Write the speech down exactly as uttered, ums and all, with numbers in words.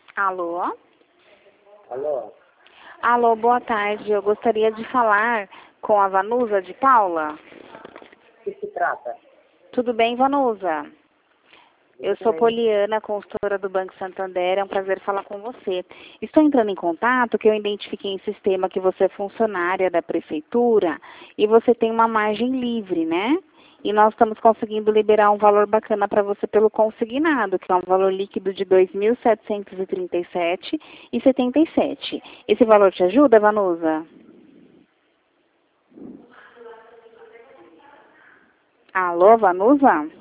Alô? Alô? Alô, boa tarde. Eu gostaria de falar com a Vanusa de Paula. O que se trata? Tudo bem, Vanusa? Eu sou Poliana, consultora do Banco Santander. É um prazer falar com você. Estou entrando em contato que eu identifiquei em sistema que você é funcionária da prefeitura e você tem uma margem livre, né? E nós estamos conseguindo liberar um valor bacana para você pelo consignado, que é um valor líquido de dois mil setecentos e trinta e sete reais e setenta e sete centavos. Esse valor te ajuda, Vanusa? Alô, Vanusa?